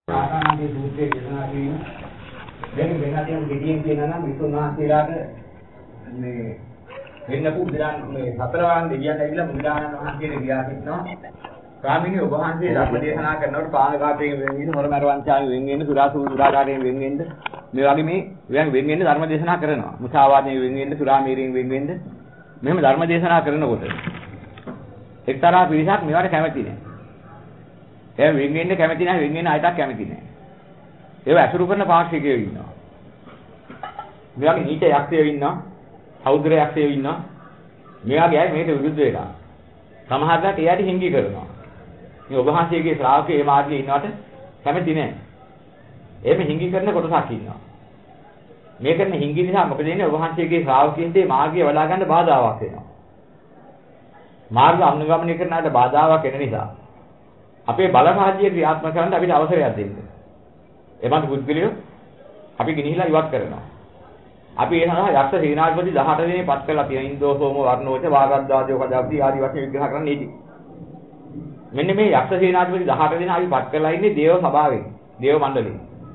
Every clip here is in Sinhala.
ආකාරයේ සූත්‍රයේ දේශනා කිරීම දැන් වෙන තියෙන ගෙඩියෙන් කියනවා නම් විසුණුහන්සේලාට මේ වෙන්න පුදුරන් මේ සතරවන් දෙවියන් ඇවිල්ලා බුදුදානන් වහන්සේට ගියා කියනවා ස්වාමීනි ඔබ වහන්සේ ධර්ම දේශනා කරනකොට පානකාතයෙන් වෙන් වෙන්න මොරමර වංචාවෙන් වෙන් වෙන්න සුරාකාරයෙන් වෙන් වෙන්න මේ වගේ මේ වෙන් වෙන්න ධර්ම දේශනා කරනවා මුසාවාදයෙන් වෙන් වෙන්න සුරාමීරයෙන් වෙන් වෙන්න මෙහෙම ධර්ම දේශනා කරනකොට එක්තරා පිරිසක් මේවට කැමති නෑ. ඒ වෙන් වෙන්න කැමති නැහැ වෙන් වෙන්න ආයතක් කැමති නැහැ. ඒව අසුරු කරන පාක්ෂිකයෝ ඉන්නවා. මේ වගේ නීච යක්ෂයෝ ඉන්නවා. සෞද්‍ර යක්ෂයෝ ඉන්නවා. මේ වගේ අය මේකට විරුද්ධ වෙලා. සමහරවිට එයාට හිංගි කරනවා. මේ ඔබ වහන්සේගේ ශ්‍රාවකයෝ මේ මාර්ගයේ ඉන්නවට කැමති නැහැ. එහෙම හිංගි කරන කොටසක් ඉන්නවා. මේ කරන හිංගි නිසා මොකද වෙන්නේ ඔබ වහන්සේගේ ශ්‍රාවකයන්ට මේ මාර්ගය වඩා ගන්න බාධාවක් වෙනවා. මාර්ග අනුගමනය කරන අයට බාධාවක් වෙන නිසා අපේ බලපාතිය ක්‍රියාත්මක කරන්න අපිට අවසරයක් දෙන්න. එබඳු පුද්ගලයෝ අපි ගිනිහිලා ඉවත් කරනවා. අපි ඒ සඳහා යක්ෂ සේනාධිපති 18 දෙනෙක් පත් කරලා තියෙන ඉන්දෝ සෝම වර්ණෝච වාගද්දාජෝ කදාප්ති ආදී වශයෙන් විග්‍රහ කරන්නේ ඉති. මෙන්න මේ යක්ෂ සේනාධිපති 18 දෙනා අපි පත් කරලා ඉන්නේ දේව සභාවෙන්, දේව මණ්ඩලයෙන්.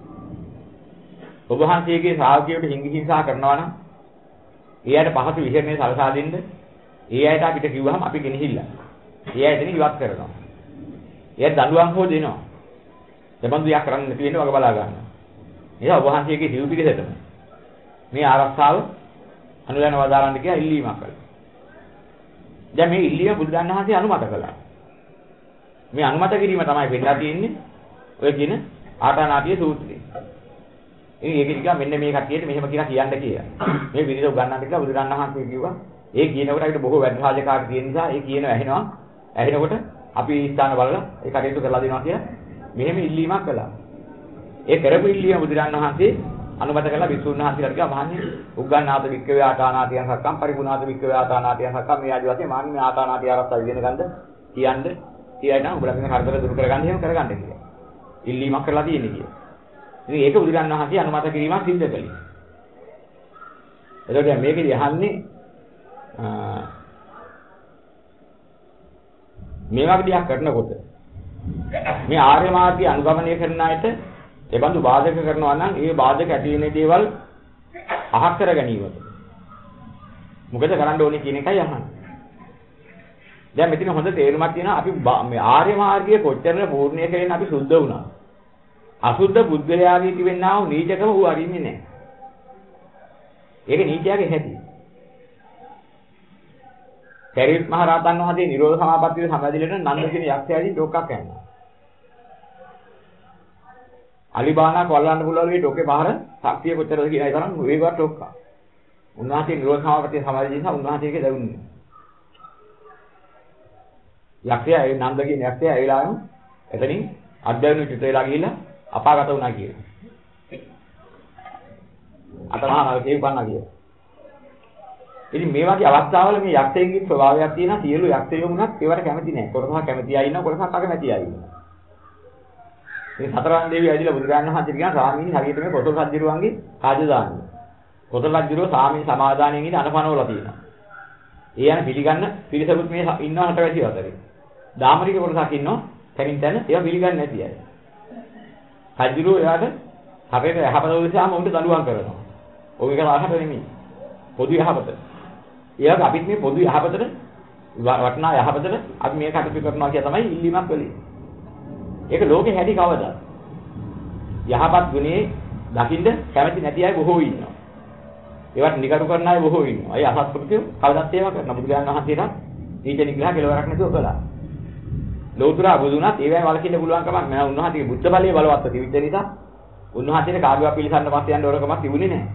ඔබ වහන්සේගේ ශ්‍රාවකයෝට හිංගි හිංසා කරනවා නම් ඒ අයට පහසු විහෙරණේ සලසා දෙන්න. ඒ අයට අපිට කිව්වහම අපි ගිනිහිල්ලා. ඒ අය එතන ඉවත් කරනවා. එයා දඬුවම් හො දෙනවා. දෙබඳු යක් කරන්න නැති වෙන්න වග බලා ගන්න. එයා ඔබ වහන්සේගේ සිව් පිළිසෙතම මේ ආරක්ෂාව අනුලයන වදාරන්න කියලා ඉල්ලීමක් කළා. දැන් මේ ඉල්ලීම බුදුන් වහන්සේ අනුමත කළා. මේ අනුමත කිරීම තමයි වෙන්නලා තියෙන්නේ ඔය කියන ආටානාටිය සූත්‍රය. ඉතින් ඒක නිකන් මෙන්න මේ කට්ටියට මෙහෙම කියලා කියන්න. මේ විදිහට උගන්වන්න කියලා බුදුන් වහන්සේ කිව්වා. ඒ කියනකොට අපිට බොහෝ වැඩ රාජකාරී තියෙන නිසා ඒ කියනවා ඇහෙනවා. ඇහෙනකොට අපි ස්ථාන බලලා ඒ කටයුතු කරලා දෙනවා කියලා මෙහෙම ඉල්ලීමක් කළා. ඒ කරපු ඉල්ලීම බුදුරන් වහන්සේ අනුමත කළා විසුණු වහන්සේලාට කිව්වා මහන්නේ උග්ගන්නාත වික්කවේ ආතානාතියන් සක්කම් පරිපුනාත වික්කවේ ආතානාතියන් සක්කම් මේ ආදි වශයෙන් මාන්නේ ආතානාතිය ආරක්ෂා ඉගෙන ගන්න කියන්න උඹලා මේ කරදර දුරු කරගන්න එහෙම කරගන්න කියලා. ඉල්ලීමක් කරලා තියෙන්නේ කියලා. ඉතින් ඒක බුදුරන් වහන්සේ අනුමත කිරීමක් සිද්ධ කළේ. එතකොට මේකෙදි අහන්නේ මේ වගේ දෙයක් කරනකොට මේ ආර්ය මාර්ගය අනුගමනය කරන අයට එබඳු බාධක කරනවා නම් ඒ බාධක ඇති වෙන දේවල් අහක් කර ගැනීමට මොකද කරන්න ඕනේ කියන එකයි අහන්නේ. දැන් මෙතන හොඳ තේරුමක් තියෙනවා අපි මේ ආර්ය මාර්ගයේ කොච්චර පූර්ණිය කරගෙන අපි සුද්ධ වුණා. අසුද්ධ බුද්ධයාගේ තිබෙනා වූ නීචකම ඌ අරින්නේ නැහැ. ඒක නීචයාගේ හැටි. පෙරිත් මහ රහතන් වහන්සේ නිරෝධ සමාපත්තියේ සමාදිලට නන්ද කියන යක්ෂයාදී ඩොක්කක් යනවා. අලිබානා කොල්ලන්න පුළුවන් මේ ඩොක්කේ පහර ශක්තිය කොච්චරද කියලායි තරම් වේගවත් ඩොක්කක්. උන්වහන්සේ නිරෝධ සමාපත්තියේ සමාදින නිසා උන්වහන්සේගේ දවුන්නේ. යක්ෂයා ඒ නන්ද කියන යක්ෂයා ඇවිලාම එතනින් අධ්‍යයන චිත වෙලා ගිහිල්ලා අපාගත වුණා කියලා. අතමහා නරකේ උපන්නා කියලා. ඉතින් මේ වගේ අවස්ථාවල මේ යක්ෂයෙක්ගේ ස්වභාවයක් තියෙනවා සියලු යක්ෂයෝ වුණත් ඒවට කැමති නැහැ. කොටසක් කැමති අය ඉන්නවා කොටසක් අකමැති අය ඉන්නවා. මේ සතරවන් දේවිය ඇවිල්ලා බුදුරජාණන් වහන්සේට කියන ස්වාමීනි හරියට මේ කොසල් රජුරුවන්ගේ රාජධානිය. කොසල් රජුරුව සාමී සමාදානයෙන් ඉඳ අනපනවලා තියෙනවා. ඒ යන පිළිගන්න පිරිසකුත් මේ ඉන්නවා හටවැසි අතරේ. දාමරික කොටසක් ඉන්නවා තැනින් තැන ඒවා පිළිගන්නේ නැති අය. රජුරුව එයාට හරියට යහපත උදෙසාම උන්ට දඬුවම් කරනවා. ඔය එක රහකට නෙමෙයි. පොදු යහපත. ඒක අපිත් මේ පොදු යහපතට වටනා යහපතට අපි මේ කටයුතු කරනවා කියලා තමයි ඉල්ලීමක් වෙලේ. ඒක ලෝකේ හැටි කවදා? යහපත් ගුණේ දකින්න කැමති නැති අය බොහෝ ඉන්නවා. ඒවට නිකරු කරන අය බොහෝ ඉන්නවා. අය අසත්පුරුෂයෝ කවදාත් ඒවා කරන බුදුරජාණන් වහන්සේට නීච නිග්‍රහ කෙලවරක් නැතුව කළා. ලෝතුරා බුදුනත් ඒවැය වලකින්න පුළුවන් කමක් නැහැ. උන්වහන්සේගේ බුද්ධ බලය බලවත් තිබෙච්ච නිසා උන්වහන්සේට කාගේවා පිළිසන්න පස්සේ යන්න ඕන කමක් තිබුණේ නැහැ.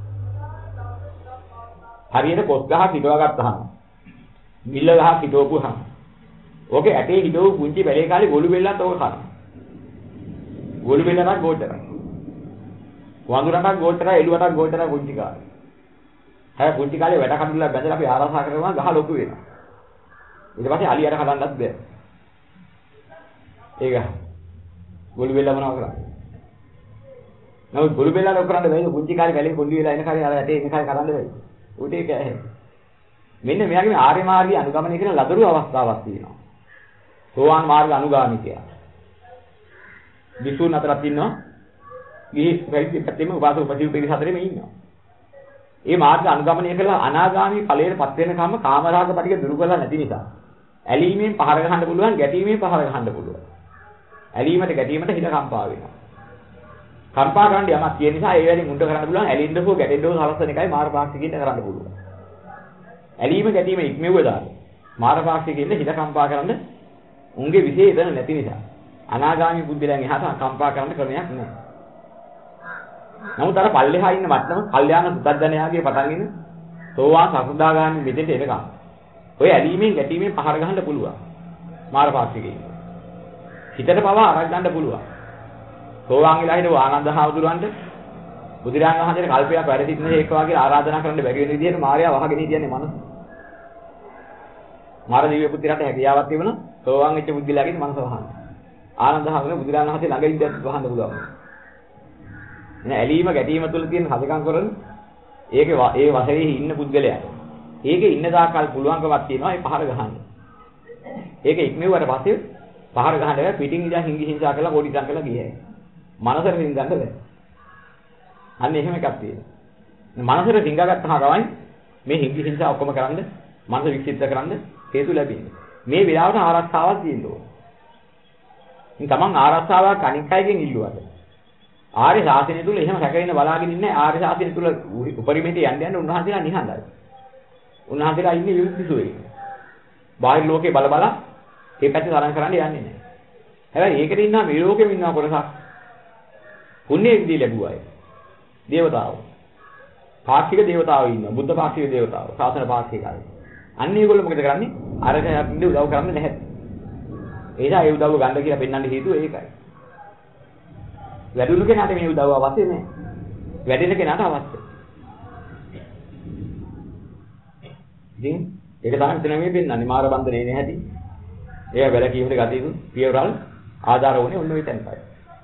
හරියට පොත් ගහක් හිටවා ගත්තාම මිල්ල ගහක් හිටවපුවාම ඕකේ ඇටේ හිටවපු පුංචි බැලේ කාලේ ගොළු බෙල්ලත් ඕක කරනවා. ගොළු බෙල්ලකට ගෝචරයි. වඳුරකට ගෝචරයි එළුවටත් ගෝචරයි පුංචි කාලේ. හැබැයි පුංචි කාලේ වැඩ කඩුල්ලා බැඳලා අපි ආරසා කරනවා ගහ ලොකු වෙනවා. ඊට පස්සේ අලියට කඩන්නත් බෑ. ඒක ගොළු බෙල්ල මොනවා කරන්නේ? නමුත් ගොළු බෙල්ල ලොකු කරන්න බැහැ. පුංචි කාලේ බැලේ කොල්ලි වෙලා එන කාලේ අර ඇටේ එන කාලේ කඩන්න බැහැ. උට ඒක ඇහැ. මෙන්න මෙයාගේ ආර්ය මාර්ගය අනුගමනය කරන ලදරු අවස්ථාවක් තියෙනවා. සෝවාන් මාර්ග අනුගාමිකයා. විසුණු අතරක් ඉන්නවා. ගිහි වෙයිත් පැත්තෙම උපාසක උපදීව පිරිස අතරෙම ඉන්නවා. මේ මාර්ග අනුගමනය කළා අනාගාමී ඵලයටපත් වෙනකම්ම කාමරාග පිටික දුරු කරලා නැති නිසා. ඇලීමෙන් පහර ගහන්න පුළුවන්, ගැටීමෙන් පහර ගහන්න පුළුවන්. ඇලීමට ගැටීමට හිත කම්පා වෙනවා. කම්පා කරන්න යමක් තියෙන නිසා ඒ වැඩි මුණ්ඩ කරන්න පුළුවන්, ඇලින්න හෝ ගැටෙන්න හෝ සලස්සන එකයි මාර්ගපාක්ෂිකින් කරන්න පුළුවන්. ඇලීම ගැටීම ඉක්මෙව්ව දාන්න. මාර්ගපාක්ෂිකින් හිත කම්පා කරන්න උන්ගේ විශේෂ එතන නැති නිසා. අනාගාමී බුද්ධිලයන් එහාට කම්පා කරන්න ක්‍රමයක් නැහැ. නමුත් අර පල්ලෙහා ඉන්න මට්ටම කල්යාණ සුද්ධඥයාගේ පටන් ඉන්න සෝවාන් සකෘදාගාමි මෙතෙන්ට එනකම්. ඔය ඇලීමෙන් ගැටීමෙන් පහර ගහන්න පුළුවන්. මාර්ගපාක්ෂිකේ. හිතට පවා අරක් ගන්න පුළුවන්. සෝවාන් වෙලා හිටව ආනන්ද හාමුදුරන්ට බුදුරජාණන් වහන්සේට කල්පයක් වැඩ සිටින හේක වගේ ආරාධනා කරන්න බැරි වෙන විදිහට මාර්යා වහගෙන හිටියන්නේ මනස. මාර දිව්‍ය පුත්‍රයාට හැකියාවක් තිබුණා සෝවාන් වෙච්ච බුද්ධිලාගේ මනස වහන්න. ආනන්ද හාමුදුරුවෝ බුදුරජාණන් වහන්සේ ළඟ ඉඳන් වහන්න පුළුවන්. එන ඇලීම ගැටීම තුළ තියෙන හදකම් කරන ඒකේ ඒ වශයෙන් ඉන්න පුද්ගලයාට ඒකේ ඉන්න දාකල් පුළුවන්කමක් තියෙනවා ඒ පහර ගහන්න. ඒක ඉක්මෙව්වට පස්සේ පහර ගහන්න බෑ පිටින් ඉඳන් හිඟි හිංසා කරලා පොඩි ඉඳන් කරලා ගියයි. මනසට රින් ගන්න බෑ. අන්න එහෙම එකක් තියෙනවා. මනසට රින් ගත්තාම තමයි මේ හිඟි හිංසා ඔක්කොම කරන්න මනස වික්ෂිප්ත කරන්න හේතු ලැබෙන්නේ. මේ වෙලාවට ආරක්ෂාවක් තියෙන්න ඕන. ඉතින් තමන් ආරක්ෂාවක් අනික් අයගෙන් ඉල්ලුවාද? ආර්ය ශාසනය තුල එහෙම රැකගෙන බලාගෙන ඉන්නේ ආර්ය ශාසනය තුල උපරිමයට යන්න උන්වහන්සේලා නිහඬයි. උන්වහන්සේලා ඉන්නේ විමුක්තිසුවේ. බාහිර ලෝකේ බල බල ඒ පැත්තේ තරම් කරන්න යන්නේ නැහැ. හැබැයි ඒකට ඉන්නා මේ ලෝකෙම ඉන්නා කොටසක් පුණ්‍ය විදි ලැබුවායි. දේවතාවෝ. පාක්ෂික දේවතාවෝ ඉන්නවා. බුද්ධ පාක්ෂික දේවතාවෝ. ශාසන පාක්ෂිකයි. අන්න ඒගොල්ලෝ මොකද කරන්නේ? අරගෙන ඉන්නේ උදව් කරන්නේ නැහැ. ඒසා ඒ උදව්ව ගන්න කියලා පෙන්වන්න හේතුව ඒකයි. වැඩුණු කෙනාට මේ උදව්ව අවශ්‍ය නැහැ. වැඩෙන කෙනාට අවශ්‍යයි. ඉතින් ඒක තමයි මෙතන මේ පෙන්වන්නේ මාර බන්ධනේ නැහැටි. ඒ වැඩ කීමට ගතියු පියවරල් ආධාර වුණේ ඔන්න ඔය තැනටයි.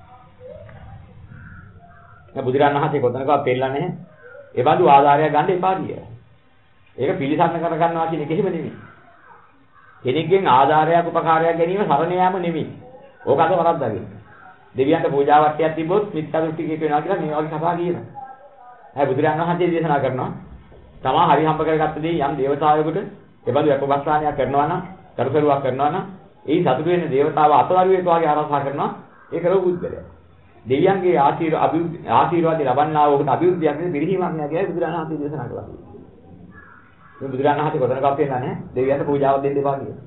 දැන් බුදුරණන් වහන්සේ කොතනකවත් පෙන්නලා නැහැ. ඒ බඳු ආධාරයක් ගන්න එපා කියලා. ඒක පිළිසන්න කර ගන්නවා කියන එක එහෙම නෙමෙයි. කෙනෙක්ගෙන් ආධාරයක් උපකාරයක් ගැනීම සරණ යාම නෙමෙයි. ඕක අද වරද්දාගෙන. දෙවියන්ට පූජාවට්ටියක් තිබ්බොත් මිත්‍යා දෘෂ්ටිකයෙක් වෙනවා කියලා මේ වගේ කතා කියනවා. හැබැයි බුදුරණන් වහන්සේ දේශනා කරනවා තමා හරි හම්බ කරගත්ත දේ යම් දේවතාවෙකුට එබඳු අපවස්ථානයක් කරනවා නම් කරුකරුවක් කරනවා නම් ඒ සතුටු වෙන දේවතාව අතවරුවෙක් වගේ ආරාධනා කරනවා ඒ කරව බුද්ධලයා. දෙවියන්ගේ ආශිර්වාද ලබන්නා වූ අභිවෘද්ධියක් නෙවෙයි පිරිහීමක් නෑ කියලා බුදුරණන් වහන්සේ දේශනා කළා. මේ බුදුරණන් වහන්සේ කොතනකවත් පෙන්නන්නේ නැහැ දෙවියන්ට පූජාවක් දෙන්න එපා කියලා.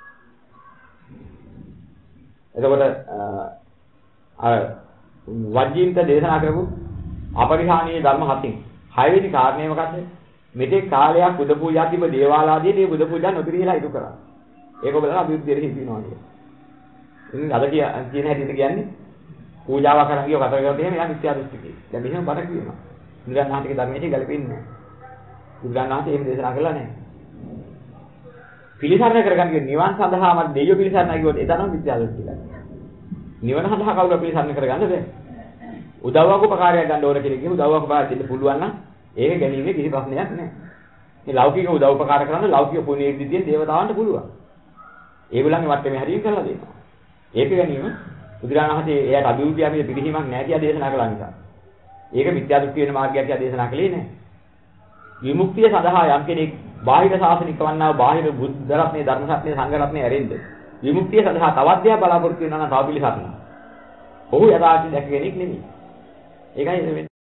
එතකොට අර වජ්ජීන්ට දේශනා කරපු අපරිහානීය ධර්ම හතින් 6 වෙනි කාරණේ මොකද්ද? මෙතෙක් කාලයක් බුදු පූජා තිබ්බ දේවාලාදී මේ බුදු පූජා නොපිරිහිලා ඉටු කරා. ඒක බලලා අභිවෘද්ධියට හිතිනවා කියන්නේ. ඉතින් අද කියන හැටියට කියන්නේ පූජාවක් කරන් ගියව කතා කරලා එහෙම යා මිත්‍යා දෘෂ්ටිකේ. දැන් මෙහෙම බඩ කියනවා. බුදුරණාහිගේ ධර්මයේ ගැලපෙන්නේ නැහැ. බුදුරණාහි එහෙම දේශනා කළා නැහැ. පිළිසරණ කරගන්නේ නිවන් සඳහා මත දෙයියෝ පිළිසරණයි කියොත් ඒ තමයි මිත්‍යා දෘෂ්ටිකයි. නිවන සඳහා කවුරු පිළිසරණ කරගන්නද බැහැ. උදව්වක් උපකාරයක් ගන්න ඕන කෙනෙක් ගිහින් උදව්වක් උපකාරයක් දෙන්න පුළුවන් නම් ඒක ගැනීමේ කිසි ප්‍රශ්නයක් නැහැ. මේ ලෞකික උදව් උපකාර කරන්න ලෞකික පුණ්‍ය විදියෙන් දේවතාවන්ට පුළුවන්. ඒගොල්ලන්ගේ වටේ හරියට කරලා දෙනවා. ඒක ගැනීම බුදුරණන් වහන්සේ එයාට අභිවෘද්ධිය අපේ පිළිහිමක් නැහැ කියලා දේශනා කළා නිසා. ඒක මිත්‍යා දෘෂ්ටි වෙන මාර්ගයක් කියලා දේශනා කළේ නැහැ. විමුක්තිය සඳහා යම් කෙනෙක් බාහිර ශාසනික වන්නා බාහිර බුද්ධ රත්නේ ධර්ම රත්නේ සංඝ රත්නේ ඇරෙන්න විමුක්තිය සඳහා තවත් දෙයක් බලාපොරොත්තු වෙනවා නම් තව පිළිසරණ. ඔහු යථාර්ථය දැක කෙනෙක් නෙමෙයි. ඒකයි